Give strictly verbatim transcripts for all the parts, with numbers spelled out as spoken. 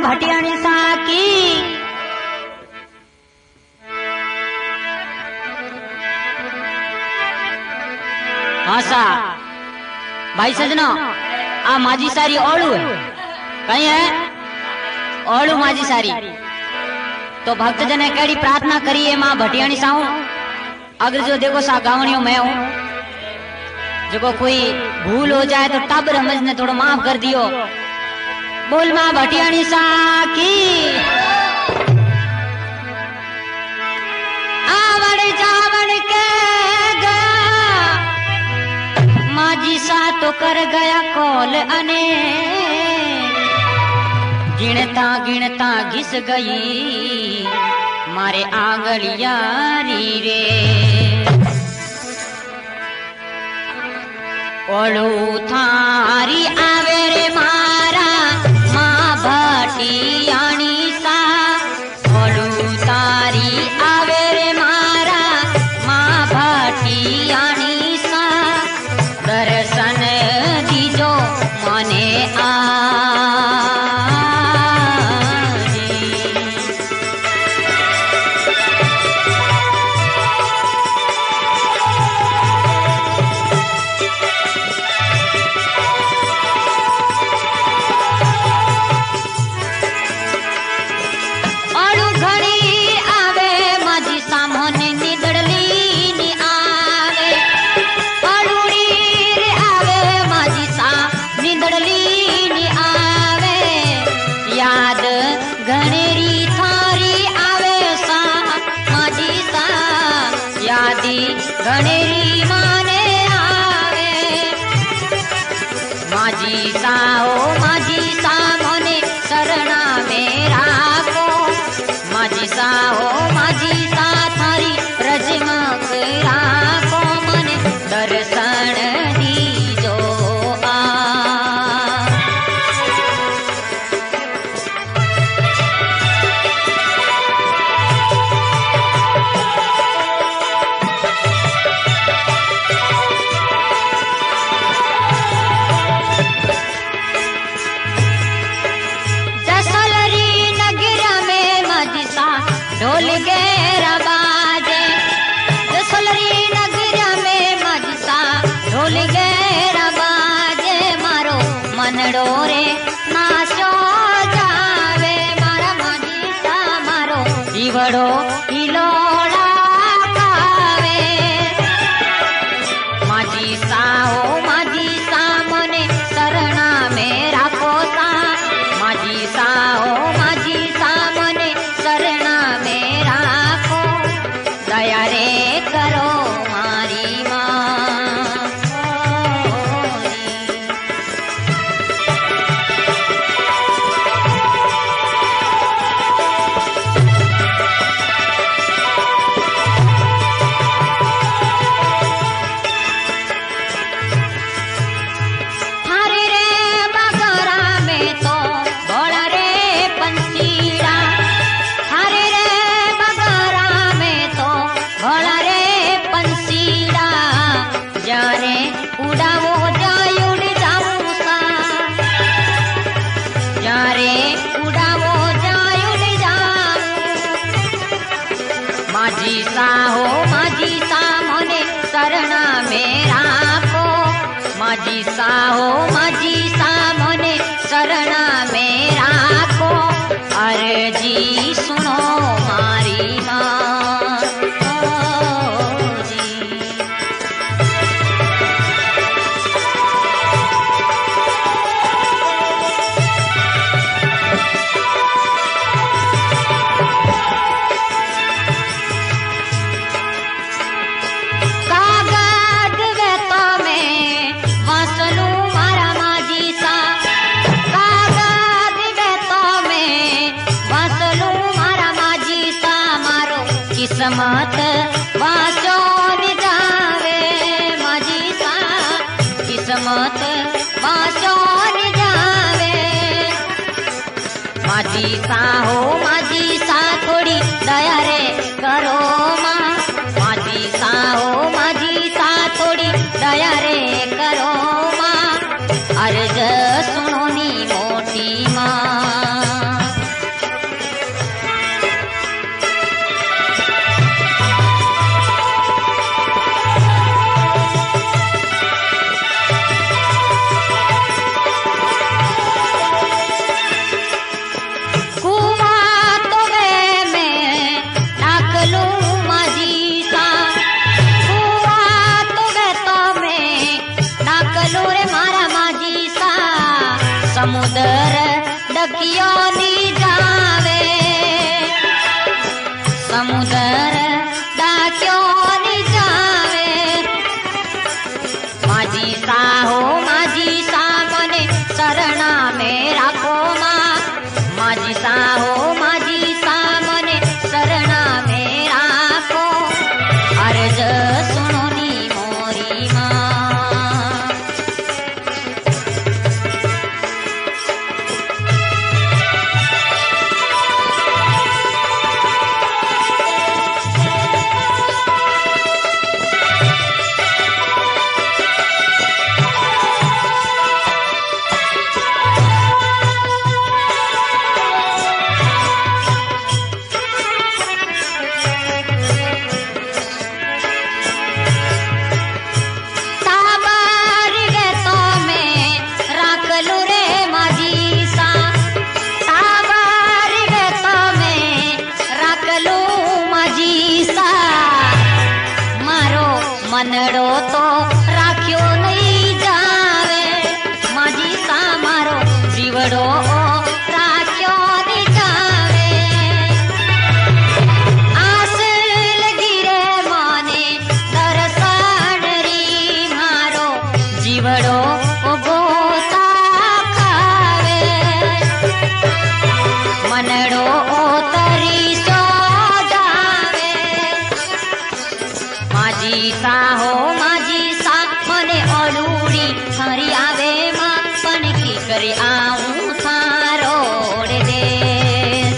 भटियाणी सा की। हाँ सा भाई सजना, आ माजी सारी ओलू है, कहीं है ओलू माजी सारी। तो भक्त जने केड़ी प्रार्थना करी है मां भटियाणी साऊ। अगर जो देखो सा गावणियों मैं हूं, जो कोई भूल हो जाए तो टाबर हमज ने थोड़ा माफ कर दियो। बोल मां भटियाणी सा की। आवड़ जावड़ के गया माजी सा तो कर गया कॉल अने, गिनता गिनता घिस गई मारे आंगलिया री रे। ओलू थारी आवे रे मारा मां भटियाणी सा। ओलू तारी आवे रे मारा मां भटियाणी सा। दर्शन दीजो मने आ। घनेरी माने आवे माजी सा ओ माजी सा मोने शरणा में राखो। माजी सा ओ माजी सा थारी रजमक राखो। मने दर्शन दीजो आ। ढोल गेरा बाजे जसलरी नगरिया में मजसा। ढोल गेरा बाजे मारो मनडो रे नाशो जावे। मारा मजीसा मारो दीवड़ो हिलोड़ा खावे। माजीसा ओ माजीसा मने शरणा में राखो सा। माजीसा ओ माजीसा मने शरणा में राखो। दया रे करो मारी मां। हरे रे बगरा में तो भोला रे पंछीड़ा। हरे रे बगरा में तो भोला रे पंछीड़ा। जाने उड़ावो जाय उड़ जाऊं सा। जारे उड़ावो जाय उड़ जाऊं। माजी सा हो माजी सा मोने शरणा में राखो। माजी सा हो माजी सा मोने शरणा में राखो। अर्जी सुनो मारी मां जी। कागज वेता में वासलू मारा माजी सा। कागज वेता में वासलू मारा माजी सा। मारो किस्मत वासो नि जावे माजी सा। किस्मत वासो नि जावे। माजी सा हो माजी सा थोड़ी दया रे करो मां। माजी सा हो माजी सा थोड़ी दया रे करो मां। अर्ज सुनो नी मोटी मां। डकियो नी जावे समुदर डाक्यो नी जावे माझी सा हो माझी सा मने शरणा में राखो मां माझी सा हो माझी सा मने शरणा में राखो अर्ज सुनो नी मोरी मां मनड़ो तो राख्यो नहीं जावे माझी सा मारो जीवड़ो राख्यो नहीं जावे आस लगी रे माने दरसन री मारो जीवड़ो गोता खावे मनड़ो तरी सो माझी सा हो माझी सा मने ओलूड़ी थारी आवे मां पण की करे आऊं थारो देश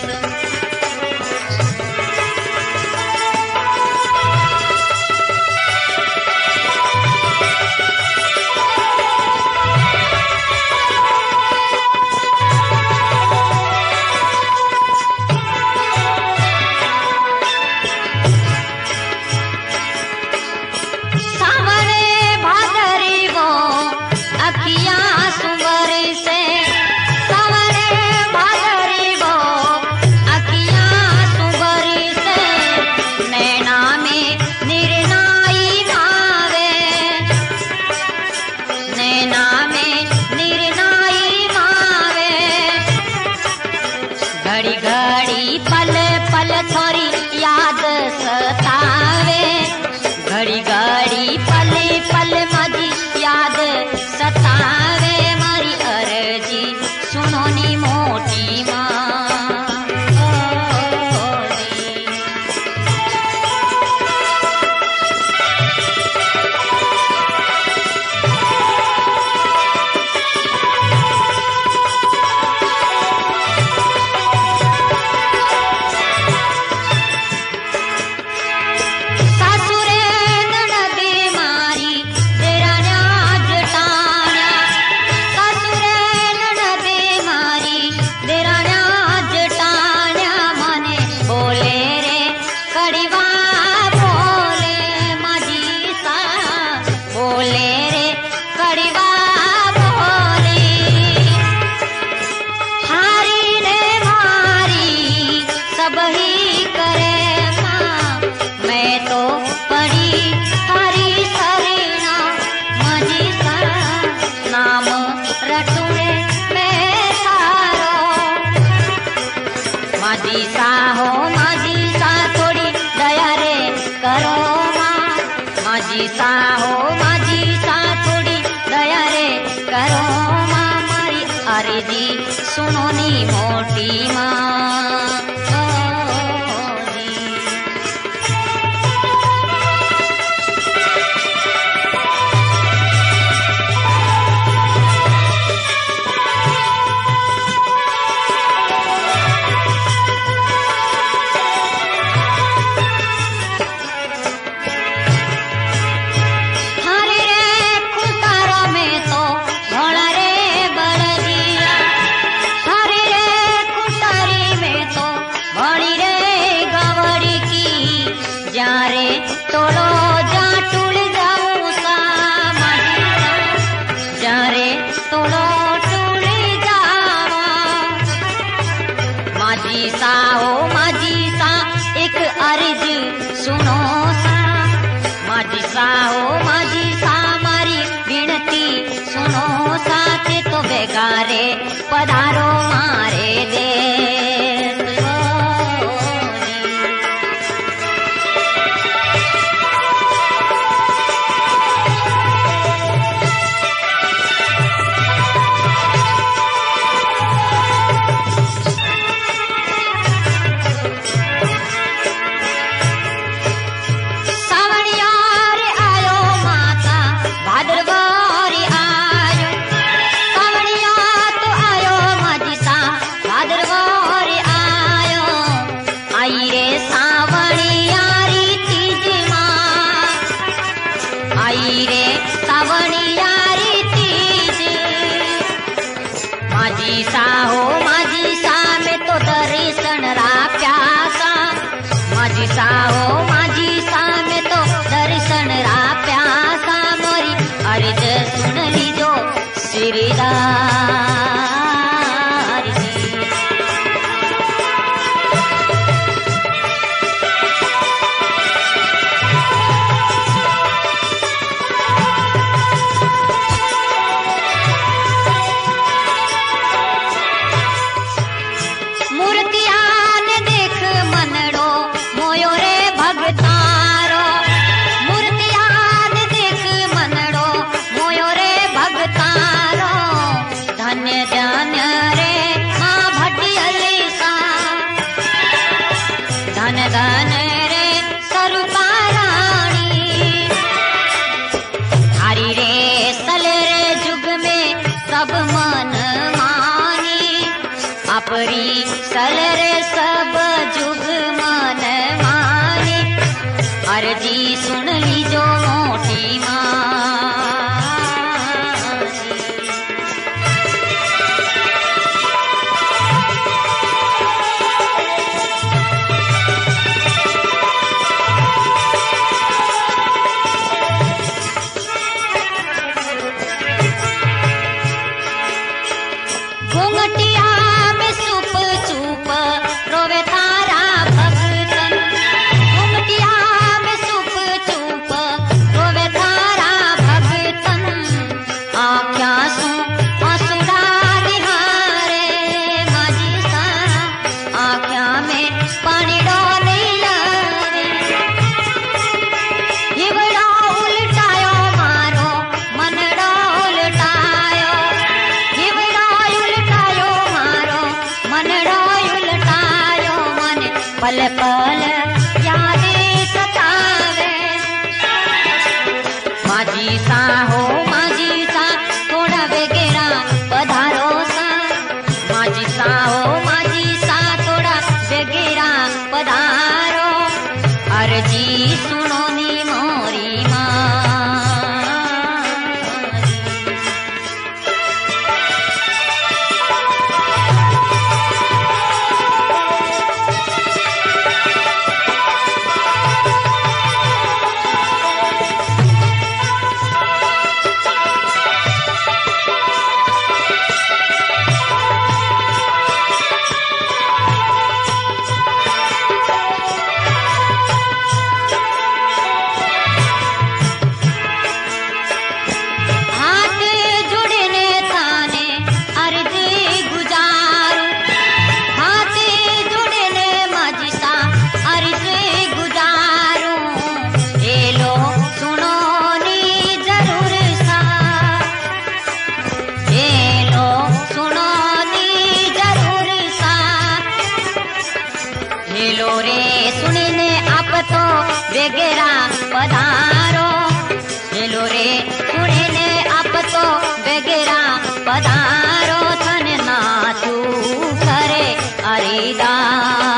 घड़ी घड़ी पल पल थोरी याद सतावे घड़ी घड़ी पल पल मजी याद सतावे मारी अर्जी सुनो नी मोटी मां माझी सा हो माझी सा थोड़ी दया रे करो मां माझी सा हो माझी सा थोड़ी दया रे करो मां मारी अर्जी सुनो नी मोटी मां तोड़ो जा टूल जाऊं सा जा रे तोड़ो टूल जावा माझी सा हो माझी सा एक अर्ज सुनो सा माझी सा हो माझी सा मारी विनती सुनो सा ते तो बेगारे पधारो मारे आपरी सलरे सब जुग मन मानी अर्जी सुन लीजो मोटी माँ। घूंघटिया में सुप चूप रोवे तारा भगतन, घूंघटिया में सुप चूप रोवे तारा भगतन। आँख्या सु आंसुड़ा निहारे माझी सा, आँख्या में पानी डोले लावे। हिवड़ा उल्टायो मारो मनड़ो उल्टायो, हिवड़ा उल्टायो मारो मनड़ो उल्टायो। मन पल पल यादे सतावे। माझी सा हो माझी सा थोड़ा वेगेरा पधारो सा, माझी सा हो माझी सा थोड़ा वेगेरा पधारो। अर्जी सुनो नी मोरी माँ। हाथ जुड़ने ताने अर्जी गुजारू, हाथ जुड़ने माझी सा अर्जी गुजारू। ए लो सुनो नी जरूर सा, ए लो सुनो नी जरूर सा। हेलो रे सुनने आप तो वेगेरा पधारो, हेलो रे सुनने आप तो वेगेरा पधारो। थन नाचू करे अरिदास,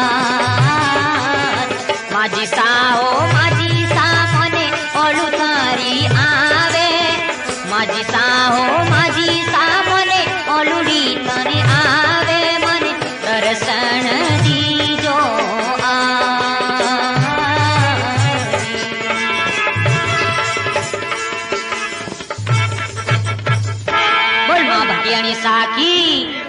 माझी सा ओ माझी सा मने ओलू थारी आवे। माझी सा हो माझी सा मने ओलूड़ी तने आवे। मने दर्शन दीजो बोल माँ भटियाणी साकी।